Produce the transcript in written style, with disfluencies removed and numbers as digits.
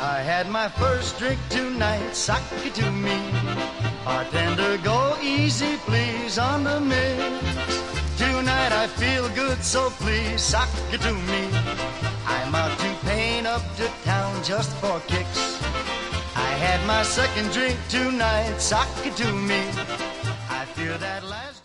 I had my first drink tonight, sock it to me. Bartender, go easy please on the mix. Tonight I feel good, so please sock it to me. I'm out to paint up to town just for kicks. I had my second drink tonight, sock it to me. I fear that last